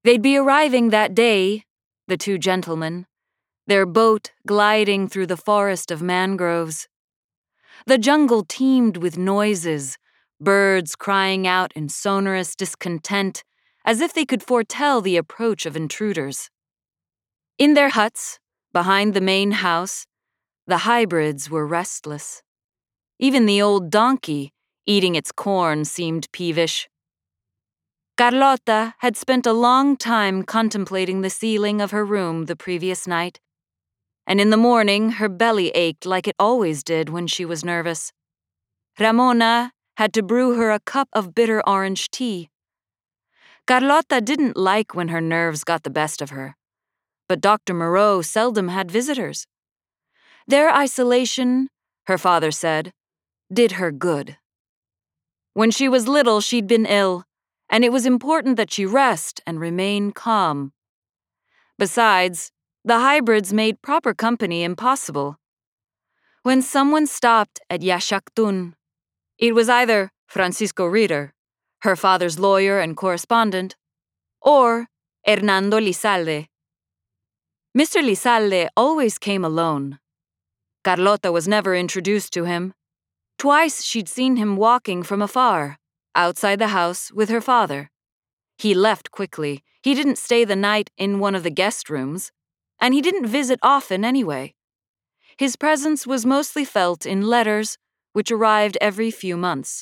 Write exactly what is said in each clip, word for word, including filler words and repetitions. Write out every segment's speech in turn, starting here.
They'd be arriving that day, the two gentlemen, their boat gliding through the forest of mangroves. The jungle teemed with noises, birds crying out in sonorous discontent, as if they could foretell the approach of intruders. In their huts, behind the main house, the hybrids were restless. Even the old donkey, eating its corn, seemed peevish. Carlota had spent a long time contemplating the ceiling of her room the previous night, and in the morning her belly ached like it always did when she was nervous. Ramona had to brew her a cup of bitter orange tea. Carlota didn't like when her nerves got the best of her, but Doctor Moreau seldom had visitors. Their isolation, her father said, did her good. When she was little, she'd been ill, and it was important that she rest and remain calm. Besides, the hybrids made proper company impossible. When someone stopped at Yaxactún, it was either Francisco Ritter, her father's lawyer and correspondent, or Hernando Lizalde. Mister Lizalde always came alone. Carlota was never introduced to him. Twice she'd seen him walking from afar, outside the house with her father. He left quickly. He didn't stay the night in one of the guest rooms, and he didn't visit often anyway. His presence was mostly felt in letters, which arrived every few months.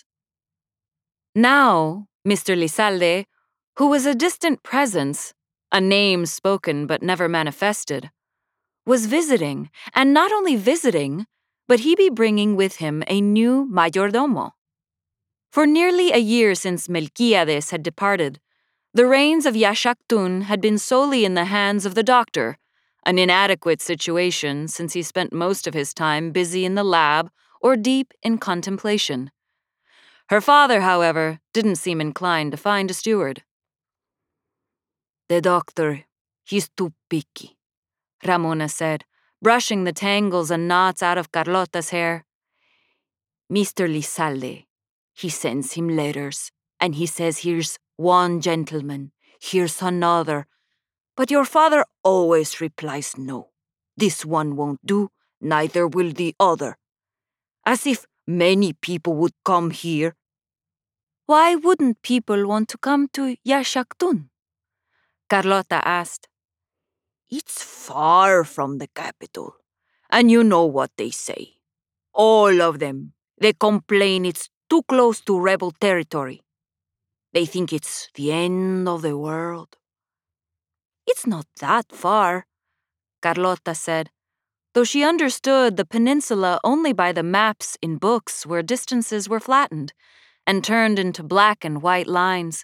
Now, Mister Lizalde, who was a distant presence, a name spoken but never manifested, was visiting, and not only visiting, but he be bringing with him a new mayordomo. For nearly a year since Melquiades had departed, the reins of Yaxactún had been solely in the hands of the doctor, an inadequate situation since he spent most of his time busy in the lab or deep in contemplation. Her father, however, didn't seem inclined to find a steward. "The doctor, he's too picky," Ramona said, brushing the tangles and knots out of Carlota's hair. "Mister Lizalde, he sends him letters, and he says here's one gentleman, here's another, but your father always replies no. This one won't do, neither will the other. As if many people would come here." "Why wouldn't people want to come to Yaxactún?" Carlota asked. "It's far from the capital, and you know what they say. All of them, they complain it's too close to rebel territory. They think it's the end of the world." "It's not that far," Carlota said, though she understood the peninsula only by the maps in books where distances were flattened and turned into black and white lines.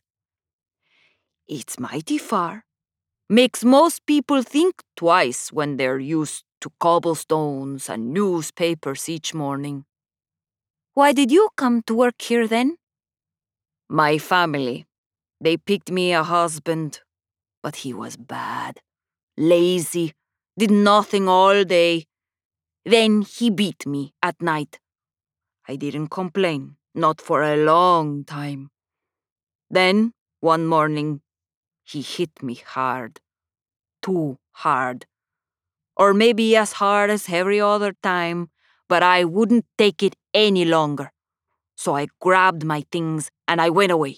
"It's mighty far. Makes most people think twice when they're used to cobblestones and newspapers each morning." "Why did you come to work here then?" "My family. They picked me a husband, but he was bad, lazy, did nothing all day. Then he beat me at night. I didn't complain, not for a long time. Then, one morning, he hit me hard. Too hard. Or maybe as hard as every other time, but I wouldn't take it any longer. So I grabbed my things and I went away.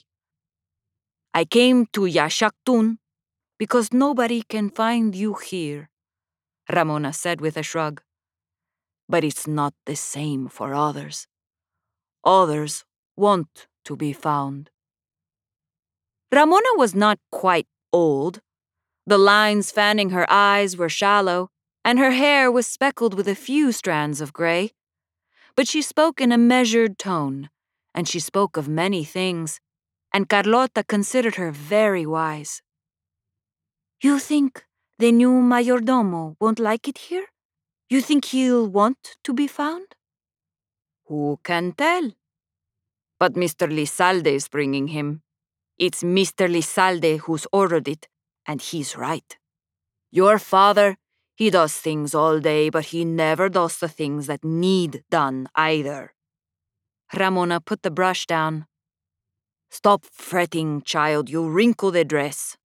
I came to Yaxactún because nobody can find you here," Ramona said with a shrug. "But it's not the same for others. Others want to be found." Ramona was not quite old. The lines fanning her eyes were shallow, and her hair was speckled with a few strands of gray. But she spoke in a measured tone, and she spoke of many things, and Carlota considered her very wise. "You think the new mayordomo won't like it here? You think he'll want to be found?" "Who can tell? But Mister Lizalde is bringing him. It's Mister Lizalde who's ordered it, and he's right. Your father, he does things all day, but he never does the things that need done either." Ramona put the brush down. "Stop fretting, child, you'll wrinkle the dress.